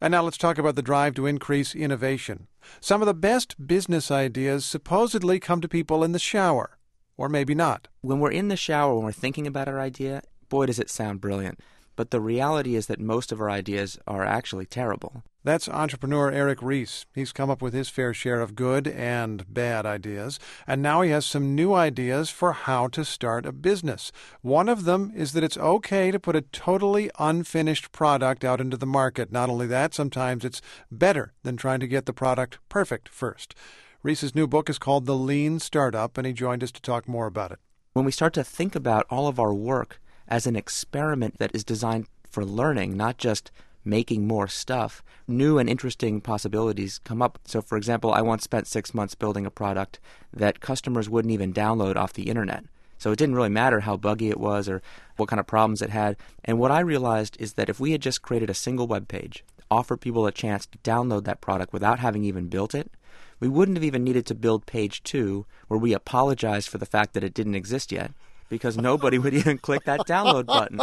And now let's talk about the drive to increase innovation. Some of the best business ideas supposedly come to people in the shower. Or maybe not. When we're in the shower, when we're thinking about our idea, boy, does it sound brilliant. But the reality is that most of our ideas are actually terrible. That's entrepreneur Eric Ries. He's come up with his fair share of good and bad ideas, and now he has some new ideas for how to start a business. One of them is that it's okay to put a totally unfinished product out into the market. Not only that, sometimes it's better than trying to get the product perfect first. Ries's new book is called The Lean Startup, and he joined us to talk more about it. When we start to think about all of our work as an experiment that is designed for learning, not just making more stuff, new and interesting possibilities come up. So, for example, I once spent 6 months building a product that customers wouldn't even download off the internet. So it didn't really matter how buggy it was or what kind of problems it had. And what I realized is that if we had just created a single web page, offered people a chance to download that product without having even built it, we wouldn't have even needed to build page 2 where we apologized for the fact that it didn't exist yet, because nobody would even click that download button.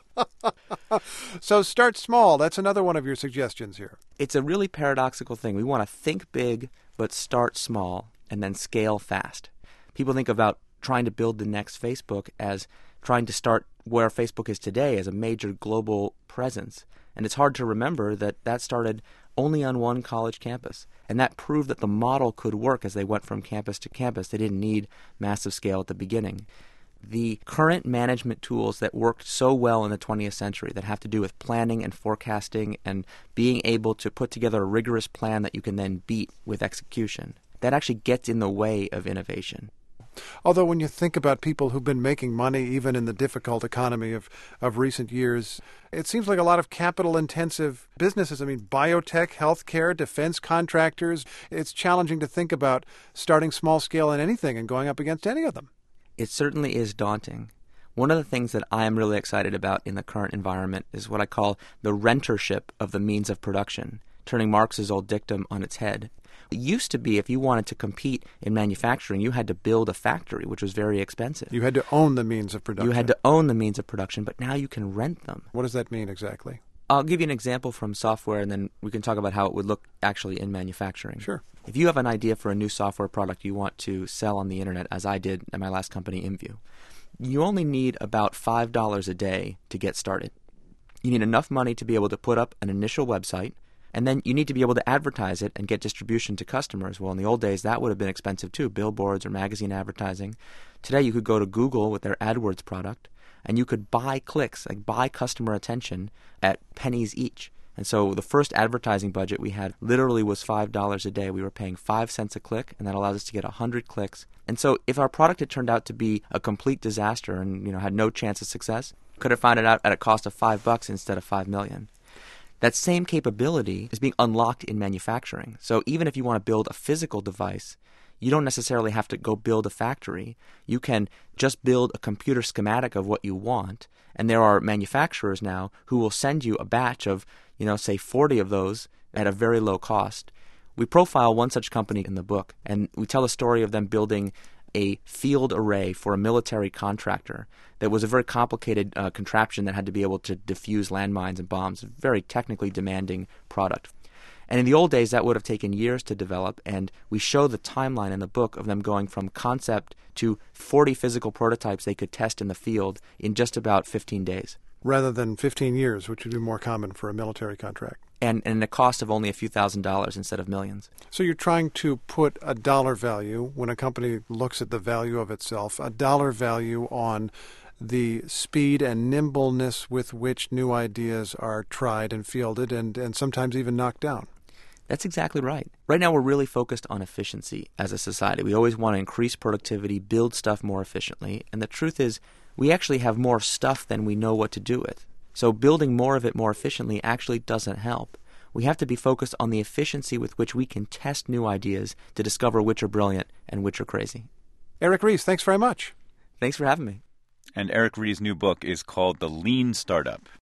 So start small. That's another one of your suggestions here. It's a really paradoxical thing. We want to think big, but start small and then scale fast. People think about trying to build the next Facebook as trying to start where Facebook is today as a major global presence. And it's hard to remember that that started only on one college campus. And that proved that the model could work as they went from campus to campus. They didn't need massive scale at the beginning. The current management tools that worked so well in the 20th century that have to do with planning and forecasting and being able to put together a rigorous plan that you can then beat with execution, that actually gets in the way of innovation. Although when you think about people who've been making money even in the difficult economy of recent years, it seems like a lot of capital-intensive businesses. I mean, biotech, healthcare, defense contractors. It's challenging to think about starting small scale in anything and going up against any of them. It certainly is daunting. One of the things that I am really excited about in the current environment is what I call the rentership of the means of production, turning Marx's old dictum on its head. It used to be if you wanted to compete in manufacturing, you had to build a factory, which was very expensive. You had to own the means of production. You had to own the means of production, but now you can rent them. What does that mean exactly? I'll give you an example from software, and then we can talk about how it would look actually in manufacturing. Sure. If you have an idea for a new software product you want to sell on the internet, as I did at my last company, InView, you only need about $5 a day to get started. You need enough money to be able to put up an initial website, and then you need to be able to advertise it and get distribution to customers. Well, in the old days, that would have been expensive too, billboards or magazine advertising. Today, you could go to Google with their AdWords product, and you could buy clicks, like buy customer attention at pennies each. And so the first advertising budget we had literally was $5 a day. We were paying 5 cents a click, and that allows us to get 100 clicks. And so if our product had turned out to be a complete disaster and had no chance of success, could have found it out at a cost of $5 instead of $5 million. That same capability is being unlocked in manufacturing. So even if you want to build a physical device, you don't necessarily have to go build a factory. You can just build a computer schematic of what you want, and there are manufacturers now who will send you a batch of, say 40 of those at a very low cost. We profile one such company in the book, and we tell the story of them building a field array for a military contractor that was a very complicated contraption that had to be able to defuse landmines and bombs, a very technically demanding product. And in the old days, that would have taken years to develop, and we show the timeline in the book of them going from concept to 40 physical prototypes they could test in the field in just about 15 days. Rather than 15 years, which would be more common for a military contract. And a cost of only a few $1,000s instead of millions. So you're trying to put a dollar value, when a company looks at the value of itself, a dollar value on the speed and nimbleness with which new ideas are tried and fielded and sometimes even knocked down. That's exactly right. Right now we're really focused on efficiency as a society. We always want to increase productivity, build stuff more efficiently, and the truth is we actually have more stuff than we know what to do with. So building more of it more efficiently actually doesn't help. We have to be focused on the efficiency with which we can test new ideas to discover which are brilliant and which are crazy. Eric Ries, thanks very much. Thanks for having me. And Eric Ries' new book is called The Lean Startup.